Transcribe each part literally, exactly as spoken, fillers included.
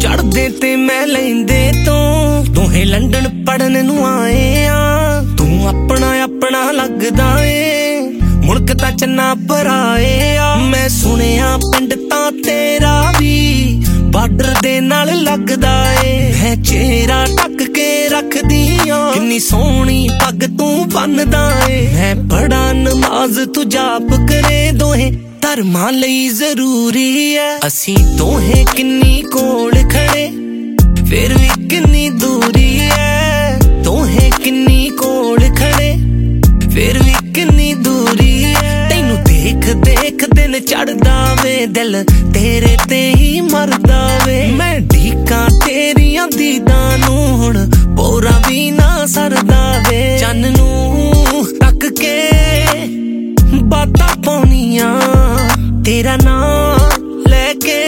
चढ़दे ते मैं लैंदे तो दोहे लंडन पढ़न नू आए आ तू अपना अपना लगदा ए मुल्क तां चन्ना भराए आ मैं सुनिया पिंड तां तेरा भी बार्डर दे नाल लगदा ए मैं चेहरा ढक के रखदी आ किन्नी सोहनी पग तू बनदा ए मैं पढ़ा नमाज तू जाप करे दोहे धर्मां लई जरूरी है असीं दोहे किन्नी कोल खड़े फिर भी किन्नी दूरी है दोहे किन्नी कोल खड़े फिर भी किन्नी दूरी है तैनू देख देख दिन चढ़दा वे दिल तेरे ते ही मरदा वे मैं ढीकां तेरियां दीदां नू हुण पोरा भी ना सरदा वे चन्न नू तक के बातां पाउणियां तेरा नाम लेके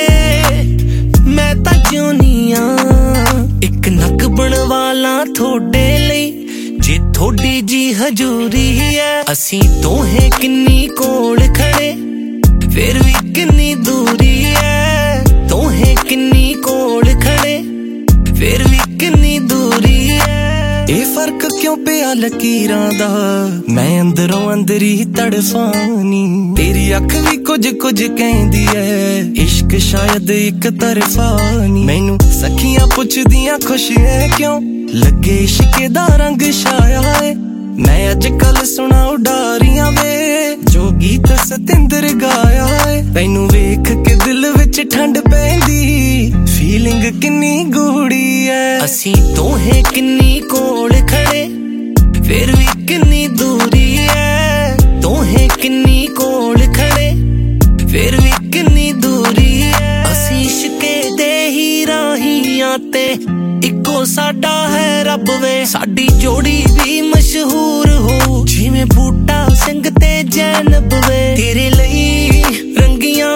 मैं तां जिउनियां एक नक बनवाला थोड़े लई जे थोड़ी जी हजूरी है असीं दोहे किन्नी कोल खड़े फिर भी किन्नी दूरी है दोहे किन्नी कोल खड़े फिर भी किन्नी दूरी है ए फर्क क्यों पिया लकीरां दा मैं अंदरों अंदर ही तड़फानी तेरी अख भी कुछ कुछ कहंदी है इश्क शायद एक तरफा नी मैनू सखियां पुछदियां खुश है क्यों लगे इश्क दा रंग छाया है मैं अजकल सुना उडारियां वे जो गीत सतिंदर गाया है तैनू वेख के दिल विच ठंड पैंदी फीलिंग किन्नी गूड़ी है असीं दोहे किन्नी कोल खड़े फिर भी किन्नी दूरी है दोहे किन्नी कोल खड़े फिर भी किन्नी दूरी है असीं इश्के दे ही राहियां ते इको साडा है रब वे साडी जोड़ी भी मशहूर हो जिवें बूटा सिंह ते जैनब वे तेरे लई रंगियां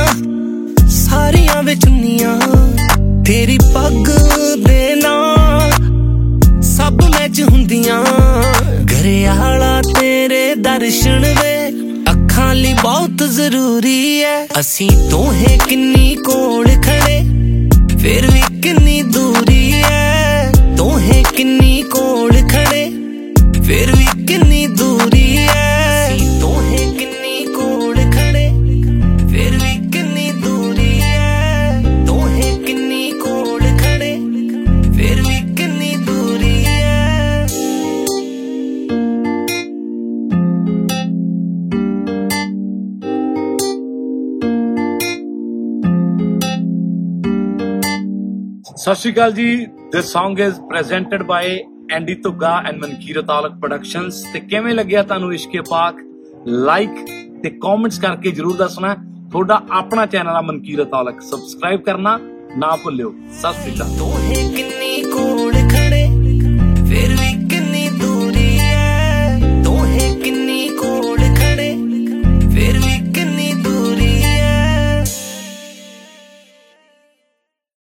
सारियां विच चुन्नियां तेरी पग दे नाल सब मैच हुंदियां घरियाला तेरे दर्शन वे अखां लई बहुत जरूरी है असीं दोहे किन्नी कोल खड़े फिर भी किन्नी दूरी है दोहे किन्नी कोल खड़े फिर भी किन्नी दूरी है असीं दोहे किन्नी कोल खड़े फिर भी किन्नी दूरी है दोहे किन्नी कोल खड़े फिर भी किन्नी दूरी है सत श्री अकाल जी this song is presented by Andy Tuga and Mankirt Aulakh productions ते किवें लग्या तानू इश्के पाक लाइक ते कमेंट्स करके जरूर दसना थोड़ा अपना चैनल आ मनकीरत औलख सब्सक्राइब करना ना भूलियो सत श्री अकाल।